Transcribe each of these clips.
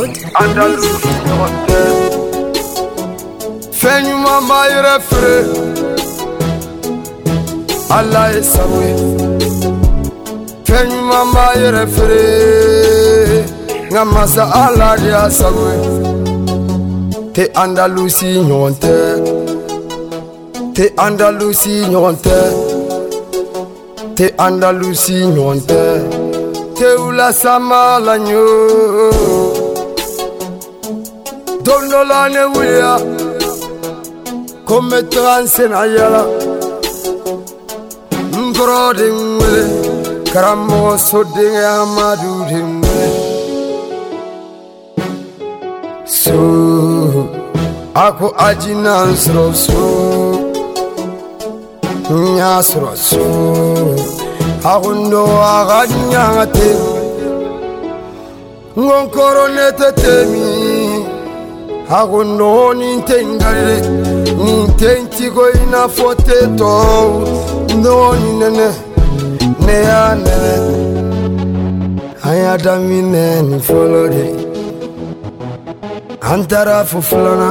Andalusi nyonte Fenyu mama irefre Allah esawe Fenyu mama irefre Ngamasa Allah dia sawe Te Andalusi nyonte Te Andalusi nyonte Te Andalusi nyonte Te ula sama la nyo Dono la ne wia Come transe na yala Mbro dingwe Karamo so dinge amadu dingwe So Ako ajina nsro so Nyasro so Agundo aganya te Ngonkoro nete temi Agundo nintengare Nintenti go ina fote to No nene Neane Ayadamine ni folode Antara fuflana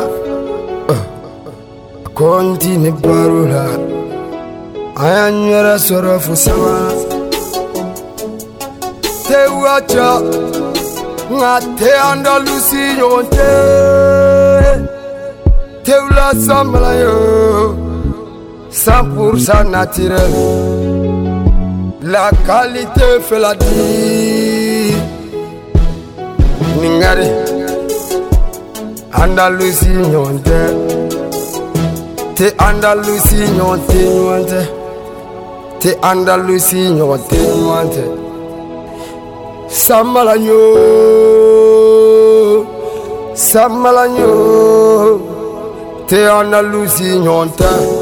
Konti ne barula Ayanyera soro fusama Te wacha Nga te Andalusi nyonte Te ula samla yo 100% naturel La qualité fait la vie Ningari Andalusi nyonte Te Andalusi nyonte nyonte Te Andalusi nyonte nyonte Samalanyo Samalanyo Te Andalusi nyonte